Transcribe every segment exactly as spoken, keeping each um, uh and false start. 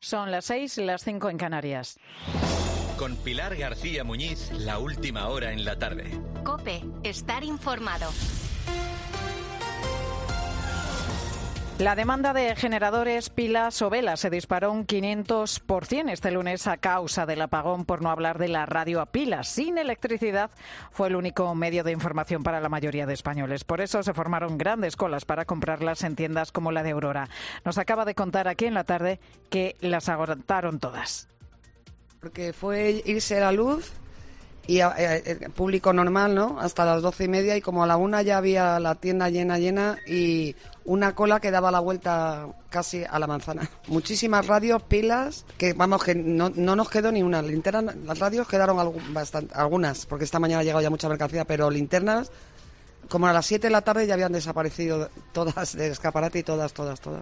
Son las seis, las cinco en Canarias. Con Pilar García Muñiz, la última hora en la tarde. COPE, estar informado. La demanda de generadores, pilas o velas se disparó un quinientos por ciento este lunes a causa del apagón, por no hablar de la radio a pilas. Sin electricidad fue el único medio de información para la mayoría de españoles. Por eso se formaron grandes colas para comprarlas en tiendas como la de Aurora. Nos acaba de contar aquí en la tarde que las agotaron todas. Porque fue irse la luz y eh, público normal, ¿no? Hasta las doce y media, y como a la una ya había la tienda llena, llena y una cola que daba la vuelta casi a la manzana. Muchísimas radios, pilas, que vamos, que no, no nos quedó ni una. Linternas, las radios quedaron algún, bastante, algunas, porque esta mañana ha llegado ya mucha mercancía, pero linternas, como a las siete de la tarde ya habían desaparecido todas del escaparate y todas, todas, todas.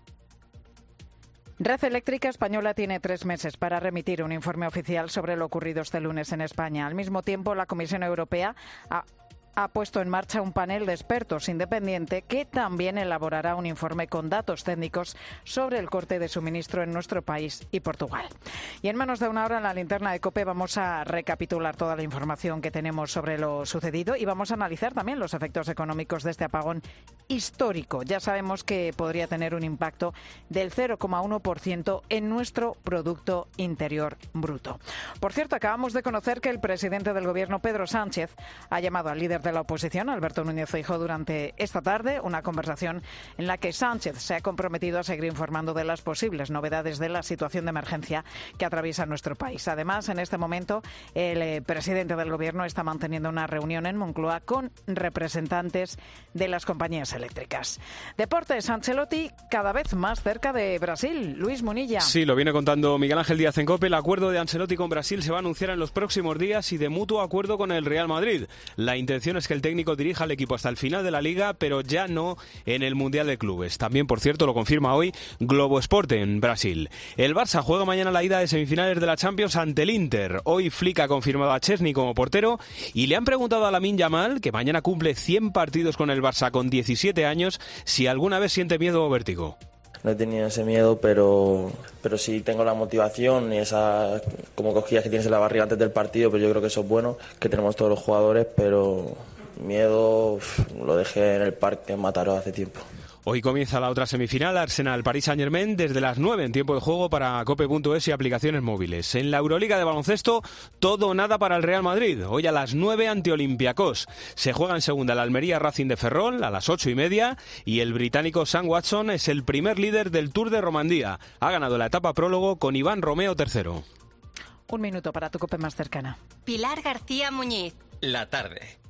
Red Eléctrica Española tiene tres meses para remitir un informe oficial sobre lo ocurrido este lunes en España. Al mismo tiempo, la Comisión Europea ha, ha puesto en marcha un panel de expertos independiente que también elaborará un informe con datos técnicos sobre el corte de suministro en nuestro país y Portugal. Y en menos de una hora en la linterna de COPE vamos a recapitular toda la información que tenemos sobre lo sucedido y vamos a analizar también los efectos económicos de este apagón histórico. Ya sabemos que podría tener un impacto del cero coma uno por ciento en nuestro Producto Interior Bruto. Por cierto, acabamos de conocer que el presidente del Gobierno, Pedro Sánchez, ha llamado al líder de la oposición, Alberto Núñez Feijóo, durante esta tarde, una conversación en la que Sánchez se ha comprometido a seguir informando de las posibles novedades de la situación de emergencia que atraviesa nuestro país. Además, en este momento, el eh, presidente del Gobierno está manteniendo una reunión en Moncloa con representantes de las compañías eléctricas. Deportes, Ancelotti cada vez más cerca de Brasil. Luis Munilla. Sí, lo viene contando Miguel Ángel Díaz en COPE. El acuerdo de Ancelotti con Brasil se va a anunciar en los próximos días y de mutuo acuerdo con el Real Madrid. La intención es que el técnico dirija al equipo hasta el final de la Liga, pero ya no en el Mundial de Clubes. También, por cierto, lo confirma hoy Globo Esporte en Brasil. El Barça juega mañana la ida de semifinales de la Champions ante el Inter. Hoy Flick ha confirmado a Chesney como portero y le han preguntado a Lamine Yamal, que mañana cumple cien partidos con el Barça con diecisiete años, si alguna vez siente miedo o vértigo. No he tenido ese miedo, pero, pero sí tengo la motivación y esas como cosquillas que tienes en la barriga antes del partido, pero yo creo que eso es bueno, que tenemos todos los jugadores, pero miedo uf, lo dejé en el parque en Mataró hace tiempo. Hoy comienza la otra semifinal, Arsenal-Paris Saint-Germain, desde las nueve en tiempo de juego para cope punto es y aplicaciones móviles. En la Euroliga de baloncesto, todo o nada para el Real Madrid. Hoy a las nueve ante Olympiacos. Se juega en segunda el Almería Racing de Ferrol a las ocho y media y el británico Sam Watson es el primer líder del Tour de Romandía. Ha ganado la etapa prólogo con Iván Romeo tercero. Un minuto para tu COPE más cercana. Pilar García Muñiz. La tarde.